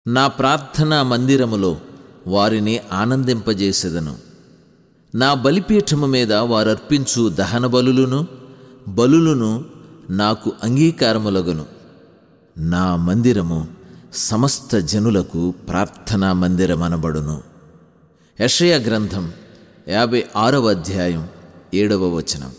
నా ప్రార్థనా మందిరములో వారిని ఆనందింపజేసెదను. నా బలిపీఠము మీద వారర్పించు దహన బలులను నాకు అంగీకారములగును. నా మందిరము సమస్త జనులకు ప్రార్థనా మందిరమనబడును. యెషయా గ్రంథం 56వ అధ్యాయం 7వ వచనం.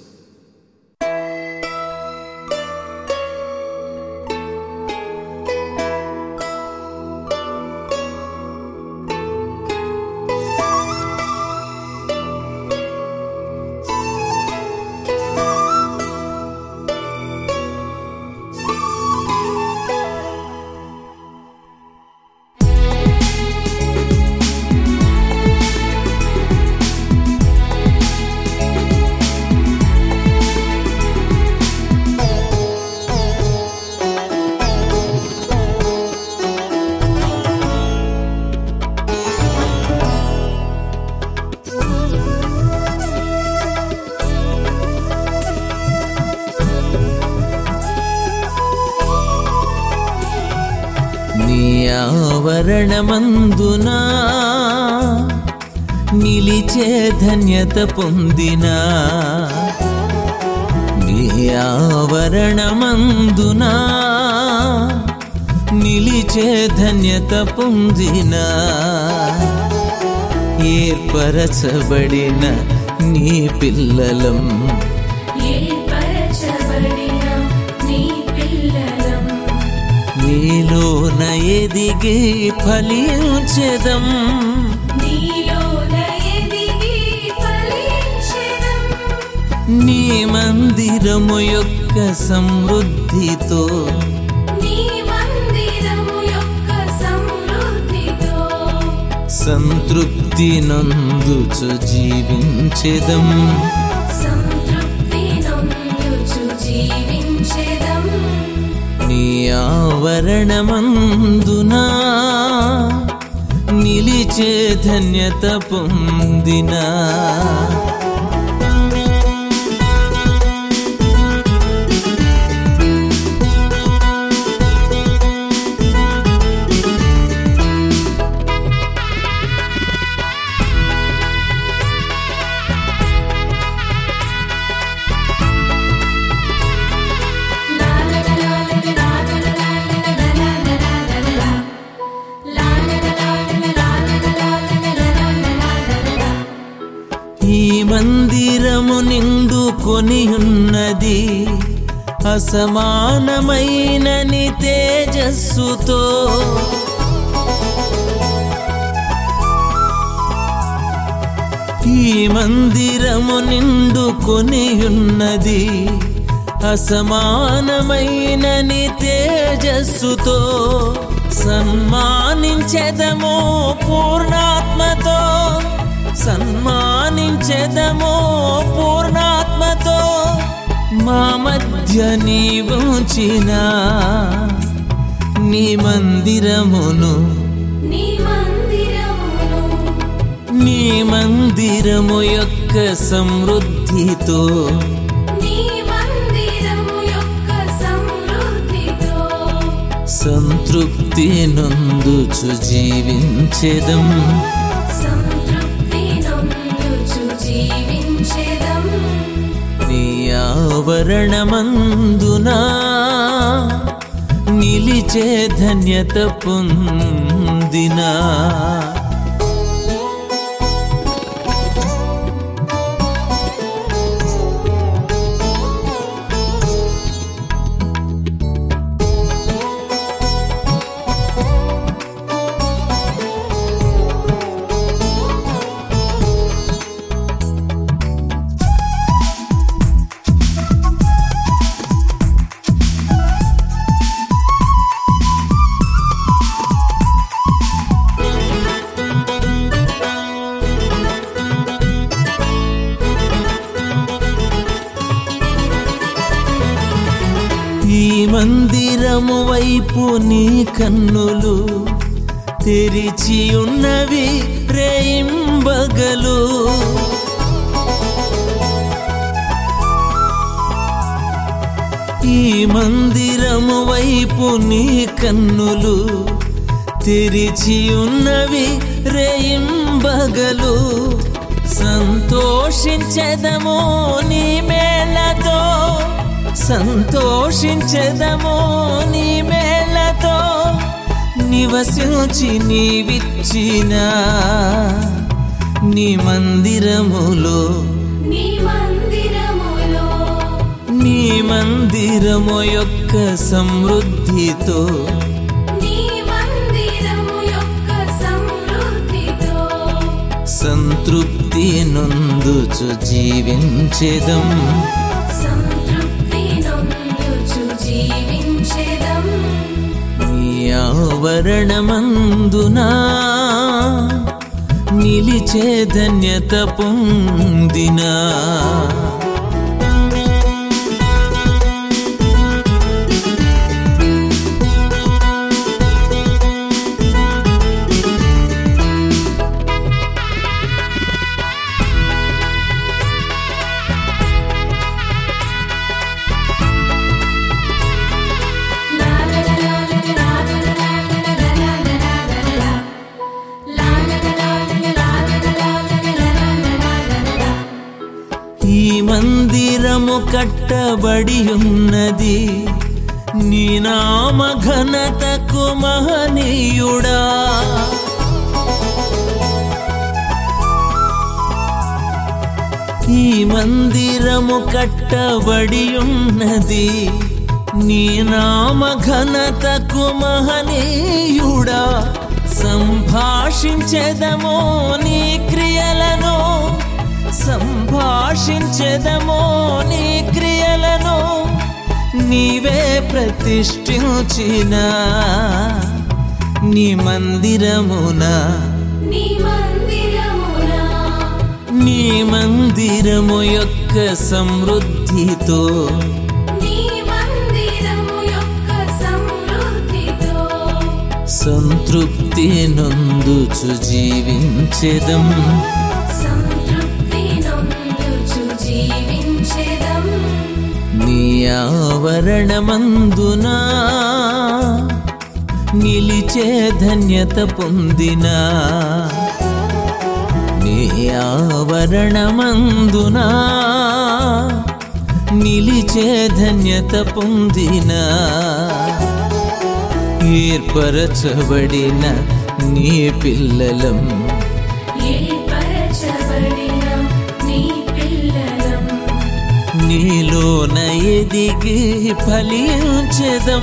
నీ ఆవరణమందునా నిలిచే ధన్యత పొందినా, నీ ఆవరణమందునా నిలిచే ధన్యత పొందినా, ఏర్పరచబడిన నీ పిల్లలం, నీలోన ఎదిగి ఫలించెదం, నీ మందిరము యొక్క సమృద్ధితో, సంతృప్తి నందుచు జీవించెదం, నీ ఆవరణమందునా నిలిచే ధన్యత పొందినా. ఈ మందిరము నిండుకొని ఉన్నది అసమానమైన నీ తేజస్సుతో, ఈ మందిరము నిండుకొని ఉన్నది అసమానమైన నీ తేజస్సుతో, సన్మానించెదము పూర్ణాత్మతో, సన్మానించెదము పూర్ణాత్మతో, మా మధ్య నీవుంచిన నీ మందిరమును, నీ మందిరము యొక్క సమృద్ధితో, సంతృప్తి నందుచు జీవించెదం, నీ ఆవరణమందునా నిలిచే ధన్యత పొందినా. ఈ మందిరము వైపు నీ కన్నులు తెరిచి ఉన్నవి రేయింబగలు, ఈ మందిరము వైపు నీ కన్నులు తెరిచి ఉన్నవి రేయింబగలు సంతోషించెదము నీ మేళతో, సంతోషించెదము నీ మేళతో, నివసించి నీవిచ్చిన నీ మందిరములో, నీ మందిరము యొక్క సమృద్ధితో, సంతృప్తి నొందుచు జీవించెదం, నీ ఆవరణమందున నిలిచే ధన్యత పొందినా. ఈ మందిరము కట్టబడి ఉన్నది నీ నామ ఘనతకు మహనీయుడా. ఈ మందిరము కట్టబడి ఉన్నది నీ నామ ఘనతకు మహనీయుడా. సంభాషించెదము నీ క్రియలను, సంభాషించెదము నీ క్రియలను, నీవే ప్రతిష్ఠించిన నీ మందిరమున, నీ మందిరము యొక్క సమృద్ధితో, సంతృప్తి నొందుచు జీవించెదం, నీ ఆవరణమందున నిలిచే ధన్యత పొందినా. నీ ఆవరణమందున నిలిచే ధన్యత పొందినా. ఏర్పరచబడిన నీ పిల్లలం, నీలోన ఎదిగి ఫలించెదం,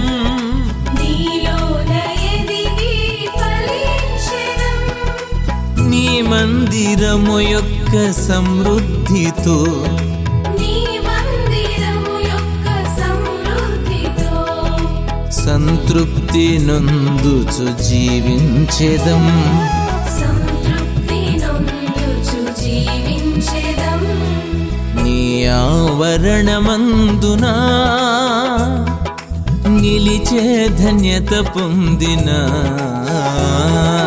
నీ మందిరము యొక్క సమృద్ధితో, సంతృప్తి నొందుచు జీవించెదం, నీ ఆవరణమందున నిలిచే ధన్యత పొందినా.